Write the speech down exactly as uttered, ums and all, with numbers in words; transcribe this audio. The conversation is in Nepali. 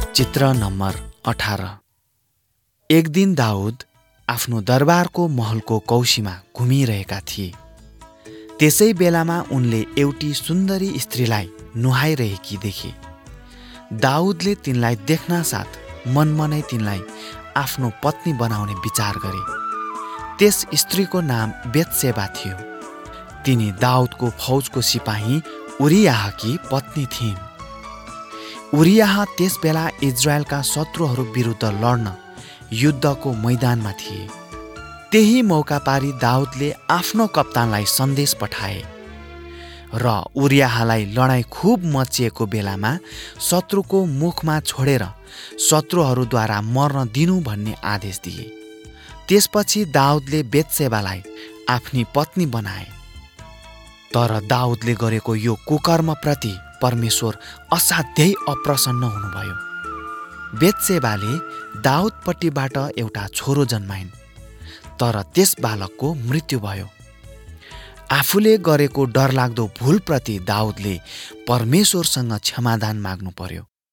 चित्र नम्बर अठार। एक दिन दाउद आफ्नो दरबारको महलको कौसीमा घुमिरहेका थिए। त्यसै बेलामा उनले एउटी सुन्दरी स्त्रीलाई नुहाइरहेकी देखे। दाउदले तिनलाई देख्न साथ मनमनै तिनलाई आफ्नो पत्नी बनाउने विचार गरे। त्यस स्त्रीको नाम बेत्सेबा थियो। तिनी दाउदको फौजको सिपाही उरियाहकी पत्नी थिइन्। उरियाह त्यस बेला इजरायलका शत्रुहरू विरुद्ध लड्न युद्धको मैदानमा थिए। त्यही मौका पारी दाउदले आफ्नो कप्तानलाई सन्देश पठाए र उरियाहलाई लडाईँ खुब मचिएको बेलामा शत्रुको मुखमा छोडेर शत्रुहरूद्वारा मर्न दिनु भन्ने आदेश दिए। त्यसपछि दाउदले बेत्सेबालाई आफ्नी पत्नी बनाए। तर दाउदले गरेको यो कुकर्मप्रति परमेश्वर असाध्यै अप्रसन्न हुनुभयो। बेत्सेबाले दाउदपट्टिबाट एउटा छोरो जन्माइन्, तर त्यस बालकको मृत्यु भयो। आफूले गरेको डरलाग्दो भुलप्रति दाउदले परमेश्वरसँग क्षमादान माग्नु पर्यो।